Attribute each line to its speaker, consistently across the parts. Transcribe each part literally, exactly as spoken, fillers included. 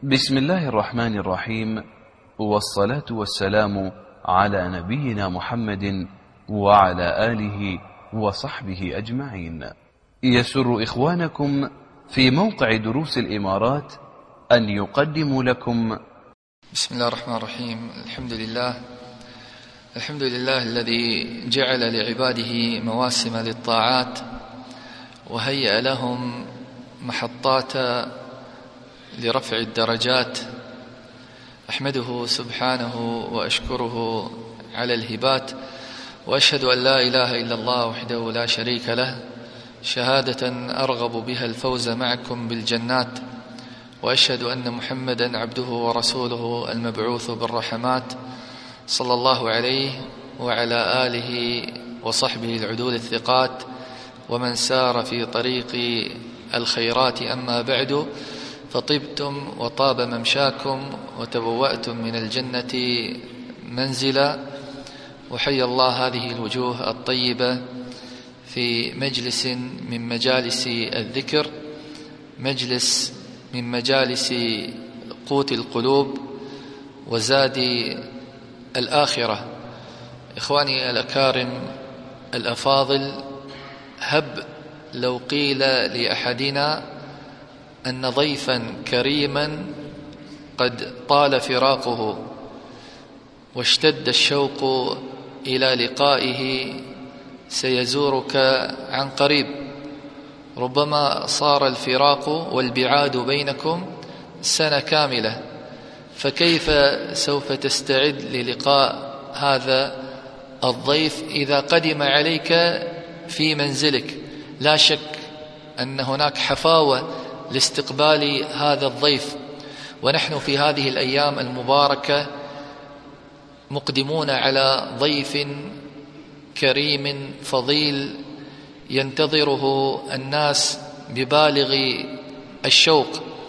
Speaker 1: بسم الله الرحمن الرحيم، والصلاة والسلام على نبينا محمد وعلى آله وصحبه أجمعين. يسر إخوانكم في موقع دروس الإمارات أن يقدموا لكم
Speaker 2: بسم الله الرحمن الرحيم. الحمد لله الحمد لله الذي جعل لعباده مواسم للطاعات وهيأ لهم محطات لرفع الدرجات. أحمده سبحانه وأشكره على الهبات، وأشهد أن لا إله إلا الله وحده لا شريك له شهادة أرغب بها الفوز معكم بالجنات، وأشهد أن محمدا عبده ورسوله المبعوث بالرحمات صلى الله عليه وعلى آله وصحبه العدول الثقات ومن سار في طريق الخيرات. أما بعد، فطبتم وطاب ممشاكم وتبوأتم من الجنة منزلا، وحي الله هذه الوجوه الطيبة في مجلس من مجالس الذكر، مجلس من مجالس قوت القلوب وزاد الآخرة. إخواني الأكارم الأفاضل، هب لو قيل لأحدنا أن ضيفا كريما قد طال فراقه واشتد الشوق إلى لقائه سيزورك عن قريب، ربما صار الفراق والبعاد بينكم سنة كاملة، فكيف سوف تستعد للقاء هذا الضيف إذا قدم عليك في منزلك؟ لا شك أن هناك حفاوة لاستقبال هذا الضيف، ونحن في هذه الأيام المباركة مقدمون على ضيف كريم فضيل ينتظره الناس ببالغ الشوق.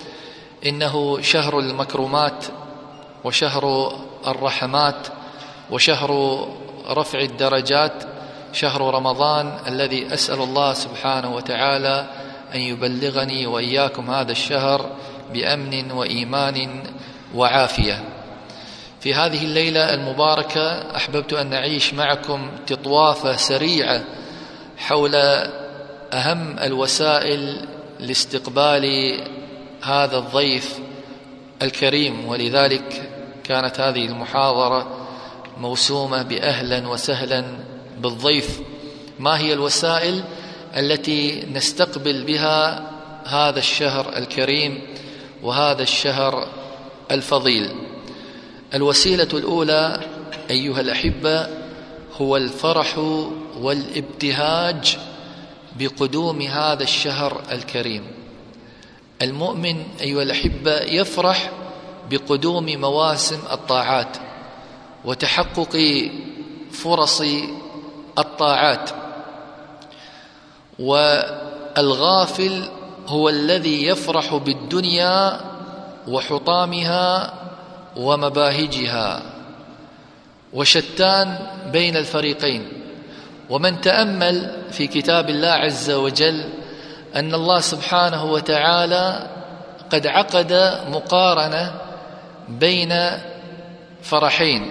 Speaker 2: إنه شهر المكرمات وشهر الرحمات وشهر رفع الدرجات، شهر رمضان الذي أسأل الله سبحانه وتعالى أن يبلغني وإياكم هذا الشهر بأمن وإيمان وعافية. في هذه الليلة المباركة أحببت أن نعيش معكم تطوافة سريعة حول أهم الوسائل لاستقبال هذا الضيف الكريم، ولذلك كانت هذه المحاضرة موسومة بأهلا وسهلا بالضيف. ما هي الوسائل التي نستقبل بها هذا الشهر الكريم وهذا الشهر الفضيل؟ الوسيلة الأولى أيها الأحبة هو الفرح والابتهاج بقدوم هذا الشهر الكريم. المؤمن أيها الأحبة يفرح بقدوم مواسم الطاعات وتحقق فرص الطاعات، والغافل هو الذي يفرح بالدنيا وحطامها ومباهجها، وشتان بين الفريقين. ومن تأمل في كتاب الله عز وجل أن الله سبحانه وتعالى قد عقد مقارنة بين فرحين: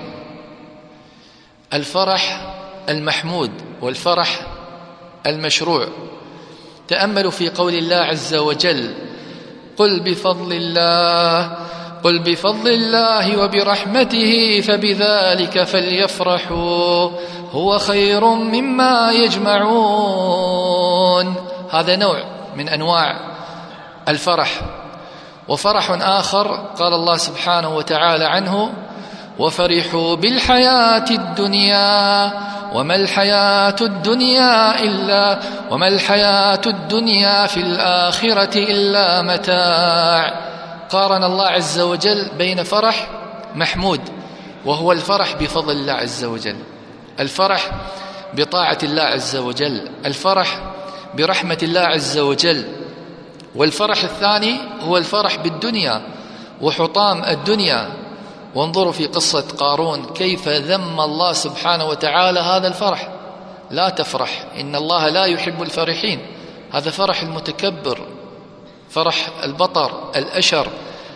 Speaker 2: الفرح المحمود والفرح المشروع. تأملوا في قول الله عز وجل: قل بفضل الله قل بفضل الله وبرحمته فبذلك فليفرحوا هو خير مما يجمعون. هذا نوع من أنواع الفرح. وفرح آخر قال الله سبحانه وتعالى عنه: وفرحوا بالحياة الدنيا وما الحياة الدنيا إلا وما الحياة الدنيا في الآخرة إلا متاع. قارن الله عز وجل بين فرح محمود وهو الفرح بفضل الله عز وجل، الفرح بطاعة الله عز وجل، الفرح برحمة الله عز وجل، والفرح الثاني هو الفرح بالدنيا وحطام الدنيا. وانظروا في قصة قارون كيف ذم الله سبحانه وتعالى هذا الفرح: لا تفرح إن الله لا يحب الفرحين. هذا فرح المتكبر، فرح البطر الأشر،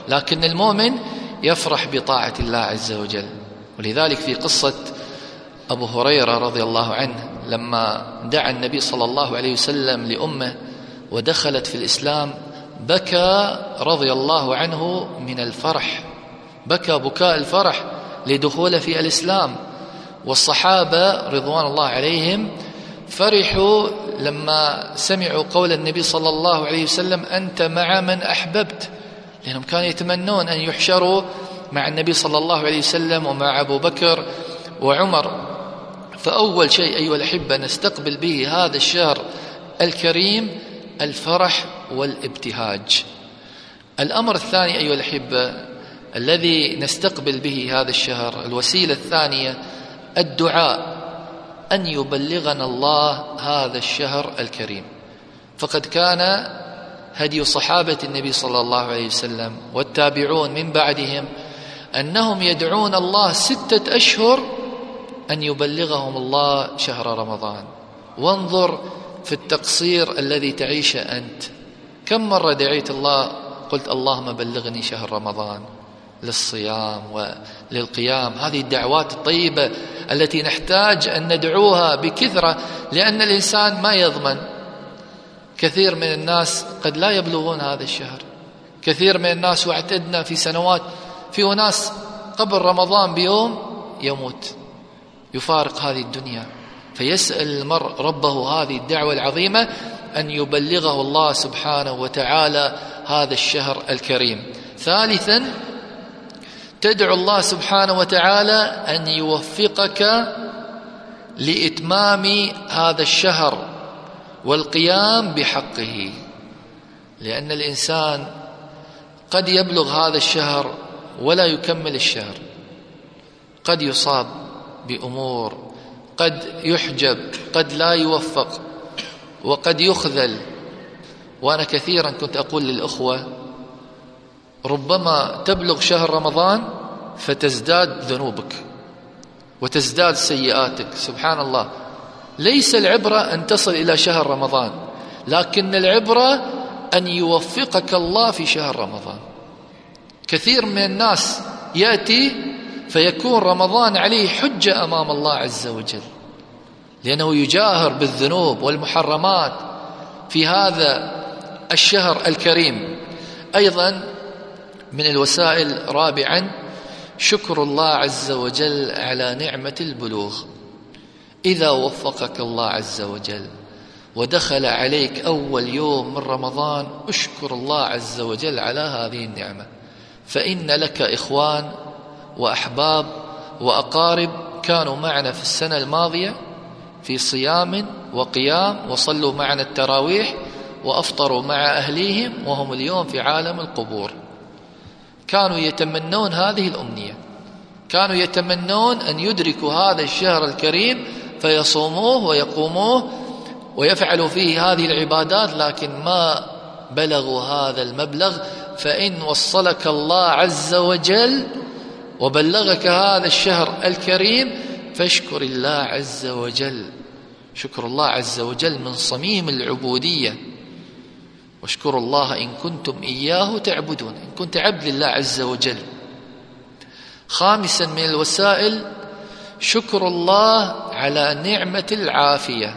Speaker 2: لكن المؤمن يفرح بطاعة الله عز وجل. ولذلك في قصة أبو هريرة رضي الله عنه لما دعا النبي صلى الله عليه وسلم لأمه ودخلت في الإسلام بكى رضي الله عنه من الفرح، بكى بكاء الفرح لدخوله في الإسلام. والصحابة رضوان الله عليهم فرحوا لما سمعوا قول النبي صلى الله عليه وسلم أنت مع من أحببت، لأنهم كانوا يتمنون أن يحشروا مع النبي صلى الله عليه وسلم ومع أبو بكر وعمر. فأول شيء أيها الأحبة نستقبل به هذا الشهر الكريم الفرح والابتهاج. الأمر الثاني أيها الأحبة الذي نستقبل به هذا الشهر، الوسيلة الثانية الدعاء، أن يبلغنا الله هذا الشهر الكريم. فقد كان هدي صحابة النبي صلى الله عليه وسلم والتابعون من بعدهم أنهم يدعون الله ستة أشهر أن يبلغهم الله شهر رمضان. وانظر في التقصير الذي تعيشه أنت، كم مرة دعيت الله قلت اللهم بلغني شهر رمضان للصيام وللقيام؟ هذه الدعوات الطيبة التي نحتاج أن ندعوها بكثرة، لأن الإنسان ما يضمن. كثير من الناس قد لا يبلغون هذا الشهر، كثير من الناس واعتدنا في سنوات في ناس قبل رمضان بيوم يموت يفارق هذه الدنيا. فيسأل المرء ربه هذه الدعوة العظيمة أن يبلغه الله سبحانه وتعالى هذا الشهر الكريم. ثالثا تدعو الله سبحانه وتعالى أن يوفقك لإتمام هذا الشهر والقيام بحقه، لأن الإنسان قد يبلغ هذا الشهر ولا يكمل الشهر، قد يصاب بأمور، قد يحجب، قد لا يوفق، وقد يخذل. وأنا كثيرا كنت أقول للأخوة ربما تبلغ شهر رمضان فتزداد ذنوبك وتزداد سيئاتك. سبحان الله، ليس العبرة أن تصل إلى شهر رمضان، لكن العبرة أن يوفقك الله في شهر رمضان. كثير من الناس يأتي فيكون رمضان عليه حجة أمام الله عز وجل، لأنه يجاهر بالذنوب والمحرمات في هذا الشهر الكريم. أيضا من الوسائل رابعا شكر الله عز وجل على نعمة البلوغ. إذا وفقك الله عز وجل ودخل عليك أول يوم من رمضان اشكر الله عز وجل على هذه النعمة، فإن لك إخوان وأحباب وأقارب كانوا معنا في السنة الماضية في صيام وقيام وصلوا معنا التراويح وأفطروا مع أهليهم وهم اليوم في عالم القبور. كانوا يتمنون هذه الأمنية، كانوا يتمنون أن يدركوا هذا الشهر الكريم فيصوموه ويقوموه ويفعلوا فيه هذه العبادات، لكن ما بلغوا هذا المبلغ. فإن وصلك الله عز وجل وبلغك هذا الشهر الكريم فاشكر الله عز وجل. شكر الله عز وجل من صميم العبودية، واشكروا الله إن كنتم إياه تعبدون، إن كنت عبد لله عز وجل. خامسا من الوسائل شكر الله على نعمة العافية،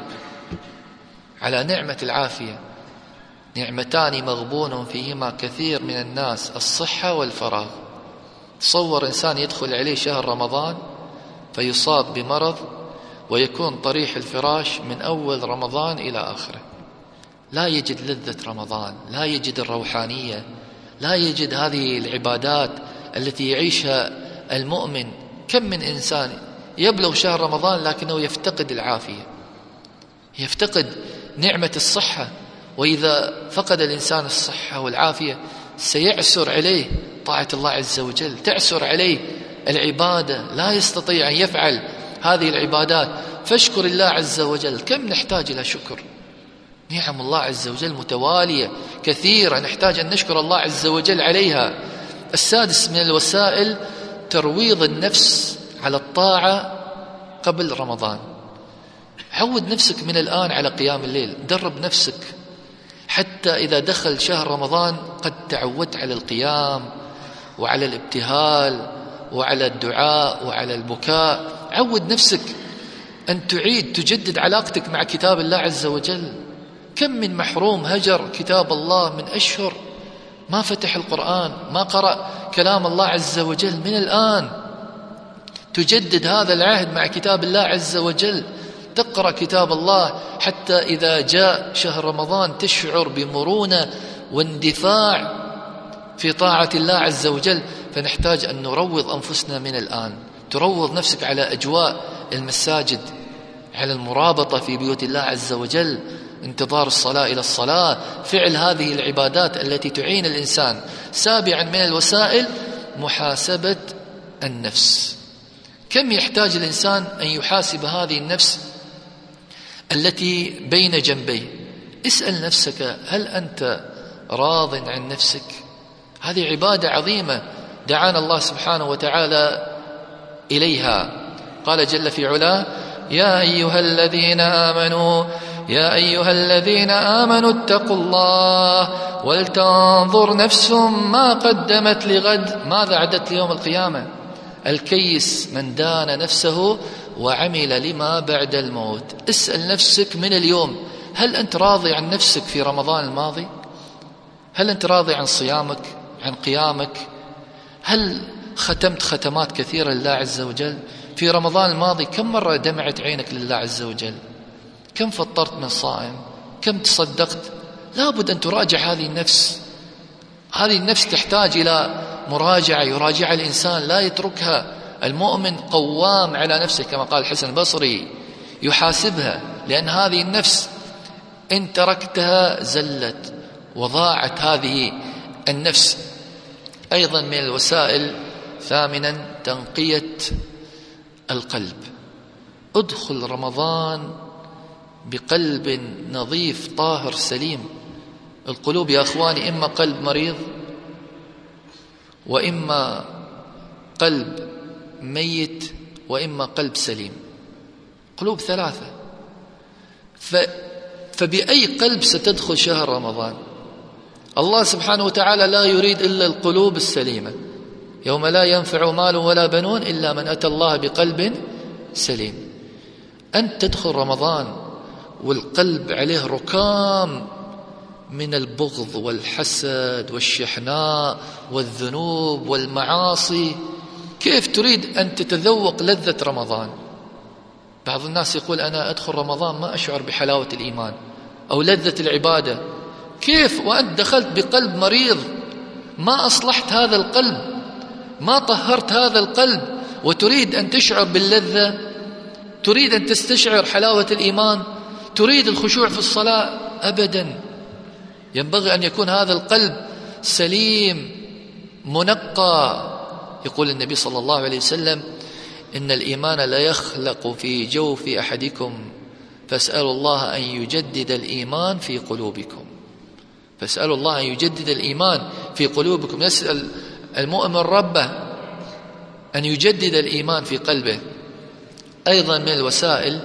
Speaker 2: على نعمة العافية. نعمتان مغبون فيهما كثير من الناس، الصحة والفراغ. تصور إنسان يدخل عليه شهر رمضان فيصاب بمرض ويكون طريح الفراش من أول رمضان إلى آخره، لا يجد لذة رمضان، لا يجد الروحانية، لا يجد هذه العبادات التي يعيشها المؤمن. كم من إنسان يبلغ شهر رمضان لكنه يفتقد العافية، يفتقد نعمة الصحة. وإذا فقد الإنسان الصحة والعافية سيعسر عليه طاعة الله عز وجل، تعسر عليه العبادة، لا يستطيع أن يفعل هذه العبادات. فاشكر الله عز وجل. كم نحتاج إلى شكر، نعم الله عز وجل متوالية كثيرة نحتاج أن نشكر الله عز وجل عليها. السادس من الوسائل ترويض النفس على الطاعة قبل رمضان. عود نفسك من الآن على قيام الليل، درب نفسك حتى إذا دخل شهر رمضان قد تعودت على القيام، وعلى الابتهال وعلى الدعاء وعلى البكاء. عود نفسك أن تعيد تجدد علاقتك مع كتاب الله عز وجل. كم من محروم هجر كتاب الله من أشهر، ما فتح القرآن، ما قرأ كلام الله عز وجل. من الآن تجدد هذا العهد مع كتاب الله عز وجل، تقرأ كتاب الله حتى إذا جاء شهر رمضان تشعر بمرونة واندفاع في طاعة الله عز وجل. فنحتاج أن نروض أنفسنا من الآن. تروض نفسك على أجواء المساجد، على المرابطة في بيوت الله عز وجل، انتظار الصلاة إلى الصلاة، فعل هذه العبادات التي تعين الإنسان. سابعا من الوسائل محاسبة النفس. كم يحتاج الإنسان أن يحاسب هذه النفس التي بين جنبيه؟ اسأل نفسك، هل أنت راض عن نفسك؟ هذه عبادة عظيمة دعانا الله سبحانه وتعالى إليها. قال جل في علاه: يا أيها الذين آمنوا يا أيها الذين آمنوا اتقوا الله ولتنظر نفس ما قدمت لغد. ماذا أعدت ليوم القيامة؟ الكيس من دان نفسه وعمل لما بعد الموت. اسأل نفسك من اليوم، هل أنت راضي عن نفسك في رمضان الماضي؟ هل أنت راضي عن صيامك، عن قيامك؟ هل ختمت ختمات كثيرة لله عز وجل؟ في رمضان الماضي كم مرة دمعت عينك لله عز وجل؟ كم فطرت من صائم؟ كم تصدقت؟ لابد أن تراجع هذه النفس. هذه النفس تحتاج إلى مراجعة يراجع الإنسان، لا يتركها. المؤمن قوام على نفسه كما قال الحسن البصري، يحاسبها، لأن هذه النفس إن تركتها زلت وضاعت هذه النفس. أيضا من الوسائل ثامنا تنقية القلب. ادخل رمضان بقلب نظيف طاهر سليم. القلوب يا أخواني إما قلب مريض وإما قلب ميت وإما قلب سليم. قلوب ثلاثة. ف... فبأي قلب ستدخل شهر رمضان؟ الله سبحانه وتعالى لا يريد إلا القلوب السليمة. يوم لا ينفع مال ولا بنون إلا من أتى الله بقلب سليم. أنت تدخل رمضان والقلب عليه ركام من البغض والحسد والشحناء والذنوب والمعاصي، كيف تريد أن تتذوق لذة رمضان؟ بعض الناس يقول أنا أدخل رمضان ما أشعر بحلاوة الإيمان أو لذة العبادة. كيف وأنت دخلت بقلب مريض؟ ما أصلحت هذا القلب، ما طهرت هذا القلب، وتريد أن تشعر باللذة، تريد أن تستشعر حلاوة الإيمان، تريد الخشوع في الصلاة؟ أبدا. ينبغي أن يكون هذا القلب سليم منقى. يقول النبي صلى الله عليه وسلم: إن الإيمان لا يخلق في جوف أحدكم فاسألوا الله أن يجدد الإيمان في قلوبكم. فاسألوا الله أن يجدد الإيمان في قلوبكم. يسأل المؤمن ربه أن يجدد الإيمان في قلبه. أيضا من الوسائل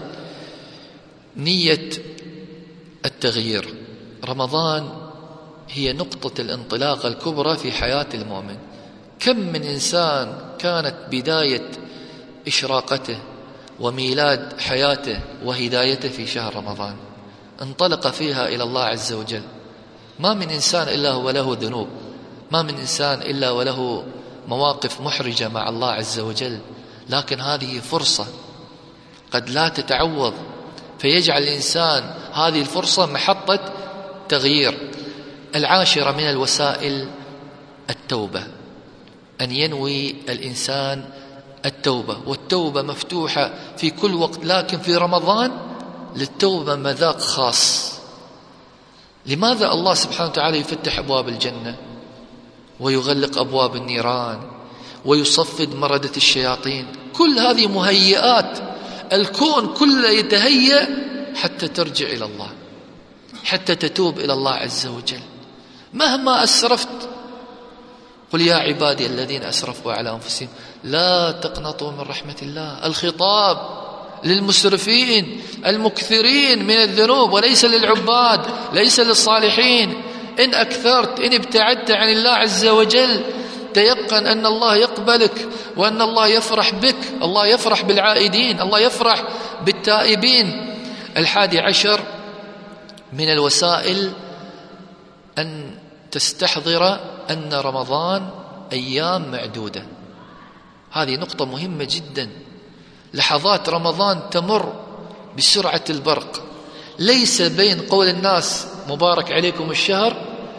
Speaker 2: نية التغيير. رمضان هي نقطة الانطلاق الكبرى في حياة المؤمن. كم من إنسان كانت بداية إشراقته وميلاد حياته وهدايته في شهر رمضان، انطلق فيها إلى الله عز وجل. ما من إنسان إلا هو له ذنوب، ما من إنسان إلا وله مواقف محرجة مع الله عز وجل، لكن هذه فرصة قد لا تتعوض، فيجعل الإنسان هذه الفرصة محطة تغيير. العاشرة من الوسائل التوبة، أن ينوي الإنسان التوبة. والتوبة مفتوحة في كل وقت، لكن في رمضان للتوبة مذاق خاص. لماذا الله سبحانه وتعالى يفتح أبواب الجنة ويغلق أبواب النيران ويصفد مردة الشياطين؟ كل هذه مهيئات، الكون كله يتهيأ حتى ترجع إلى الله، حتى تتوب إلى الله عز وجل. مهما أسرفت، قل يا عبادي الذين أسرفوا على أنفسهم لا تقنطوا من رحمة الله. الخطاب للمسرفين المكثرين من الذنوب وليس للعباد، ليس للصالحين. إن أكثرت، إن ابتعدت عن الله عز وجل، تيقن أن الله يقبلك وأن الله يفرح بك. الله يفرح بالعائدين، الله يفرح بالتائبين. الحادي عشر من الوسائل أن تستحضر أن رمضان أيام معدودة. هذه نقطة مهمة جدا. لحظات رمضان تمر بسرعة البرق، ليس بين قول الناس مبارك عليكم الشهر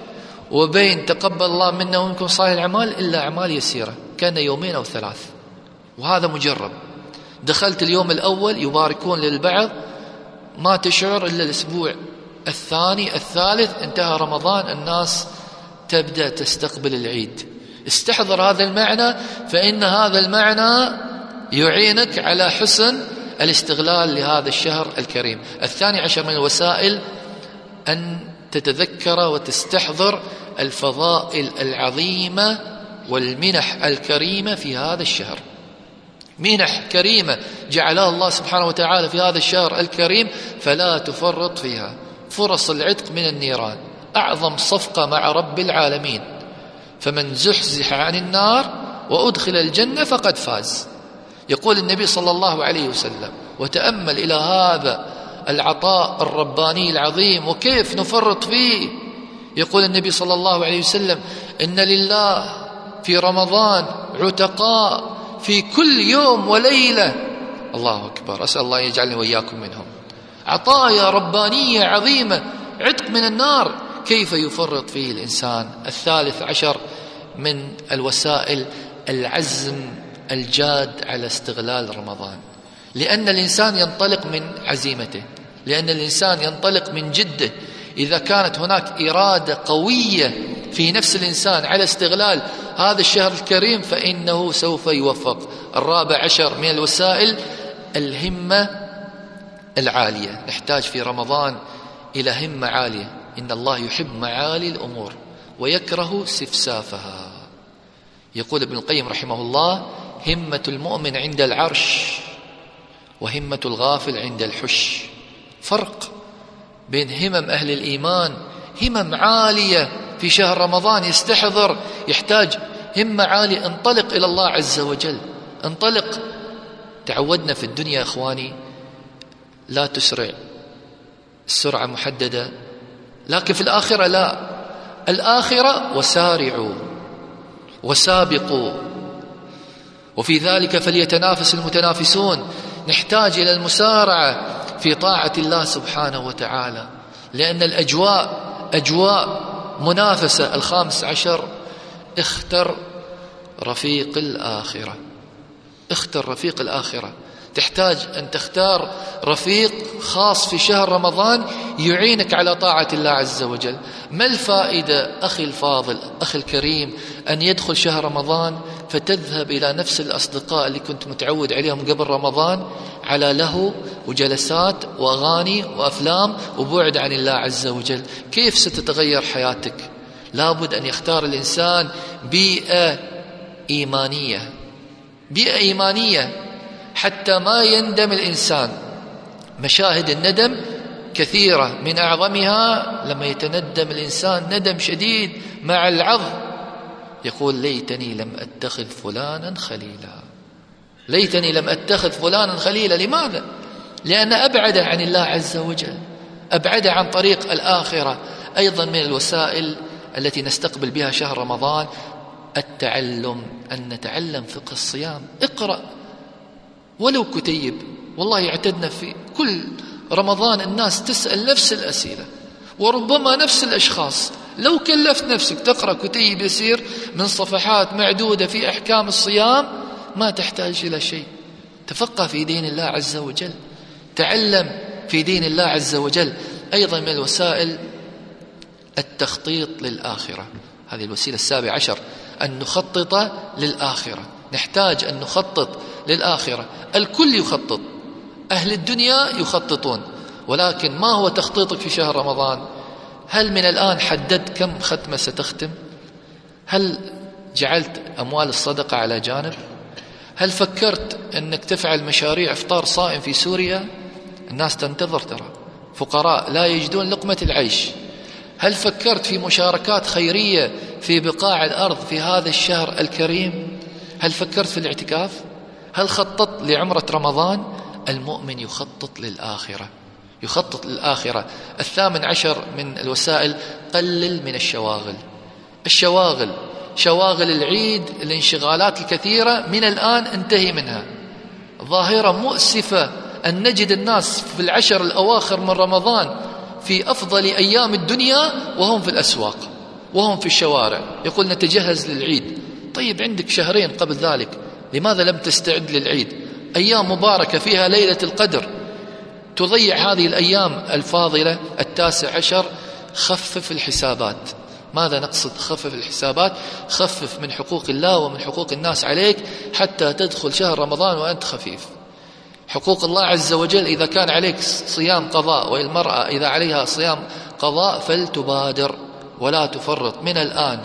Speaker 2: وبين تقبل الله منا ومنكم صالح الأعمال إلا أعمال يسيرة، كان يومين أو ثلاث، وهذا مجرب. دخلت اليوم الأول يباركون للبعض، ما تشعر إلا الأسبوع الثاني الثالث انتهى رمضان، الناس تبدأ تستقبل العيد. استحضر هذا المعنى، فإن هذا المعنى يعينك على حسن الاستغلال لهذا الشهر الكريم. الثاني عشر من الوسائل أن تتذكر وتستحضر الفضائل العظيمة والمنح الكريمة في هذا الشهر. منح كريمة جعلها الله سبحانه وتعالى في هذا الشهر الكريم، فلا تفرط فيها. فرص العتق من النيران، أعظم صفقة مع رب العالمين. فمن زحزح عن النار وأدخل الجنة فقد فاز. يقول النبي صلى الله عليه وسلم، وتأمل إلى هذا العطاء الرباني العظيم وكيف نفرط فيه. يقول النبي صلى الله عليه وسلم: إن لله في رمضان عتقاء في كل يوم وليلة. الله أكبر، أسأل الله يجعلني وإياكم منهم. عطايا ربانية عظيمة، عتق من النار، كيف يفرط فيه الإنسان؟ الثالث عشر من الوسائل العزم الجاد على استغلال رمضان، لأن الإنسان ينطلق من عزيمته، لأن الإنسان ينطلق من جده. إذا كانت هناك إرادة قوية في نفس الإنسان على استغلال هذا الشهر الكريم فإنه سوف يوفق. الرابع عشر من الوسائل الهمة العالية. نحتاج في رمضان إلى همة عالية. إن الله يحب معالي الأمور ويكره سفسافها. يقول ابن القيم رحمه الله: همة المؤمن عند العرش وهمة الغافل عند الحش. فرق بين همم أهل الإيمان، همم عالية في شهر رمضان يستحضر، يحتاج همة عالية. انطلق إلى الله عز وجل، انطلق. تعودنا في الدنيا أخواني لا تسرع، السرعة محددة، لكن في الآخرة لا. الآخرة وسارعوا وسابقوا وفي ذلك فليتنافس المتنافسون. نحتاج إلى المسارعة في طاعة الله سبحانه وتعالى، لأن الأجواء أجواء منافسة. الخامس عشر اختر رفيق الآخرة. اختر رفيق الآخرة. تحتاج أن تختار رفيق خاص في شهر رمضان يعينك على طاعة الله عز وجل. ما الفائدة أخي الفاضل أخي الكريم أن يدخل شهر رمضان فتذهب إلى نفس الأصدقاء اللي كنت متعود عليهم قبل رمضان، على لهو وجلسات وأغاني وأفلام وبعد عن الله عز وجل؟ كيف ستتغير حياتك؟ لابد أن يختار الإنسان بيئة إيمانية، بيئة إيمانية حتى ما يندم الإنسان. مشاهد الندم كثيرة، من أعظمها لما يتندم الإنسان ندم شديد مع العظ، يقول: ليتني لم أتخذ فلانا خليلا، ليتني لم أتخذ فلانا خليلا. لماذا؟ لأن أبعد عن الله عز وجل، أبعد عن طريق الآخرة. أيضا من الوسائل التي نستقبل بها شهر رمضان التعلم، أن نتعلم فقه الصيام. اقرأ ولو كتيب. والله اعتدنا في كل رمضان الناس تسأل نفس الأسئلة وربما نفس الأشخاص. لو كلفت نفسك تقرأ كتيب يسير من صفحات معدودة في أحكام الصيام ما تحتاج إلى شيء. تفقه في دين الله عز وجل، تعلم في دين الله عز وجل. أيضا من الوسائل التخطيط للآخرة. هذه الوسيلة السابعة عشر، أن نخطط للآخرة. نحتاج أن نخطط للآخرة. الكل يخطط، أهل الدنيا يخططون، ولكن ما هو تخطيطك في شهر رمضان؟ هل من الآن حددت كم ختمة ستختم؟ هل جعلت أموال الصدقة على جانب؟ هل فكرت أنك تفعل مشاريع إفطار صائم في سوريا؟ الناس تنتظر، ترى فقراء لا يجدون لقمة العيش. هل فكرت في مشاركات خيرية في بقاع الأرض في هذا الشهر الكريم؟ هل فكرت في الاعتكاف؟ هل خططت لعمرة رمضان؟ المؤمن يخطط للآخرة، يخطط للآخرة. الثامن عشر من الوسائل: قلل من الشواغل. الشواغل، شواغل العيد، الانشغالات الكثيرة، من الآن انتهي منها. ظاهرة مؤسفة أن نجد الناس في العشر الأواخر من رمضان في أفضل أيام الدنيا وهم في الأسواق وهم في الشوارع، يقول نتجهز للعيد. طيب عندك شهرين قبل ذلك، لماذا لم تستعد للعيد؟ أيام مباركة فيها ليلة القدر، تضيع هذه الأيام الفاضلة. التاسع عشر: خفف الحسابات. ماذا نقصد خفف الحسابات؟ خفف من حقوق الله ومن حقوق الناس عليك حتى تدخل شهر رمضان وأنت خفيف. حقوق الله عز وجل: إذا كان عليك صيام قضاء، والمرأة إذا عليها صيام قضاء فلتبادر ولا تفرط من الآن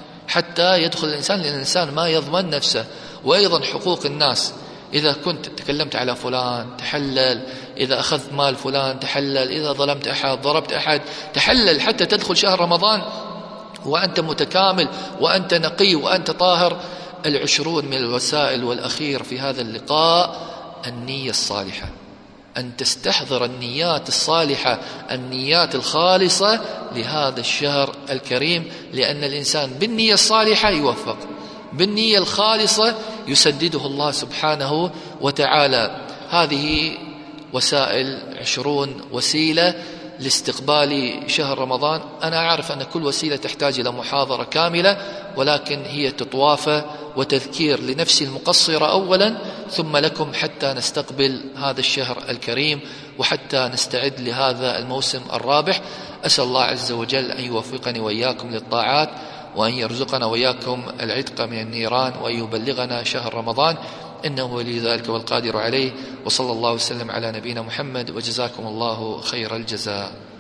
Speaker 2: حتى يدخل الإنسان، لأن الإنسان ما يضمن نفسه. وأيضا حقوق الناس: إذا كنت تكلمت على فلان تحلل، إذا أخذت مال فلان تحلل، إذا ظلمت أحد، ضربت أحد، تحلل حتى تدخل شهر رمضان وأنت متكامل وأنت نقي وأنت طاهر. العشرون من الوسائل والأخير في هذا اللقاء: النية الصالحة، أن تستحضر النيات الصالحة، النيات الخالصة لهذا الشهر الكريم، لأن الإنسان بالنية الصالحة يوفق، بالنية الخالصة يسدده الله سبحانه وتعالى. هذه وسائل، عشرون وسيلة لاستقبال شهر رمضان. أنا أعرف أن كل وسيلة تحتاج إلى محاضرة كاملة، ولكن هي تطوافة وتذكير لنفسي المقصرة أولا، ثم لكم، حتى نستقبل هذا الشهر الكريم وحتى نستعد لهذا الموسم الرابح. أسأل الله عز وجل أن يوفقني وإياكم للطاعات، وأن يرزقنا وإياكم العتق من النيران، وأن يبلغنا شهر رمضان، إنه ولي ذلك والقادر عليه. وصلى الله وسلم على نبينا محمد، وجزاكم الله خير الجزاء.